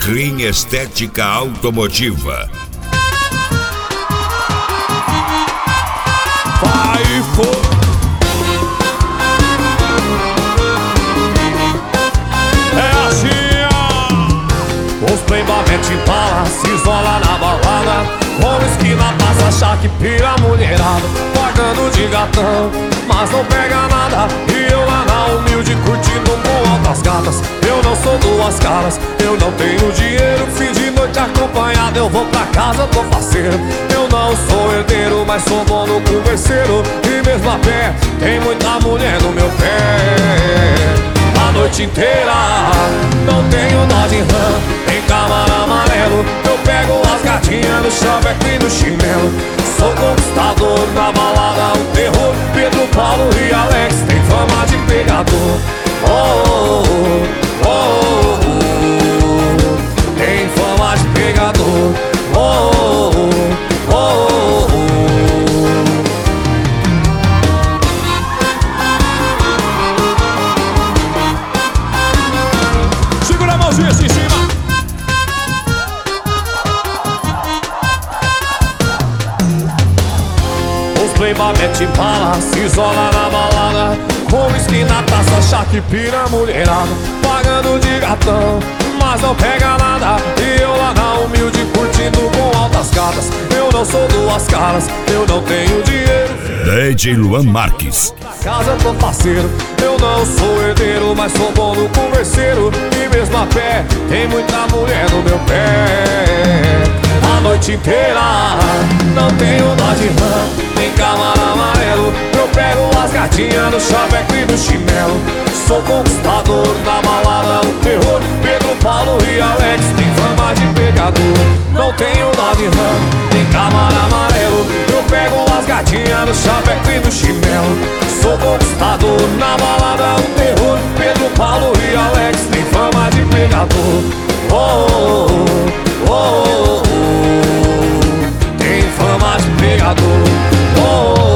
Rim Estética Automotiva. Vai, foi. É assim, ó. Os playboy mete bala, se isola na balada. Com esquina passa, achar que pira a mulherada. Pagando de gatão, mas não pega nada. E eu lá na humilde curtindo com altas gatas. Eu não sou duas caras, eu não tenho dinheiro. Fim de noite acompanhado, eu vou pra casa, tô faceiro. Eu não sou herdeiro, mas sou bom no converseiro. E mesmo a pé, tem muita mulher no meu pé. A noite inteira, não tenho dó de rã, tem Camaro amarelo. Eu pego as gatinhas no chaveco e no chinelo. Sou conquistador na balada, o terror. Pedro, Paulo e Alex tem fama de pegador. Oh, oh, oh, oh. Tem fama de pegador. Oh, oh, oh, oh. Segura a mãozinha assim em cima. Os playboy mete bala, se isola na balada. Com whisky na taça, achar que pira a mulherada. Pagando de gatão, mas não pega nada. E eu lá na humilde curtindo com altas gatas. Eu não sou duas caras, eu não tenho dinheiro. DJ Luan Marques. Casa tô parceiro, eu não sou herdeiro, mas sou bom no converseiro. E mesmo a pé, tem muita mulher no meu pé. A noite inteira, não tenho dó de rã, tem Camaro amarelo. Eu pego as gatinhas no chaveco e no chinelo. Sou conquistador na balada, o terror. Pedro, Paulo e Alex tem fama de pegador. Não tenho dó de rã, tem Camaro amarelo. Eu pego as gatinhas no chaveco e no chinelo. Sou conquistador na balada, o terror. Pedro, Paulo e Alex tem fama de pegador. Oh, oh, oh, oh. Tem fama de pegador. Oh,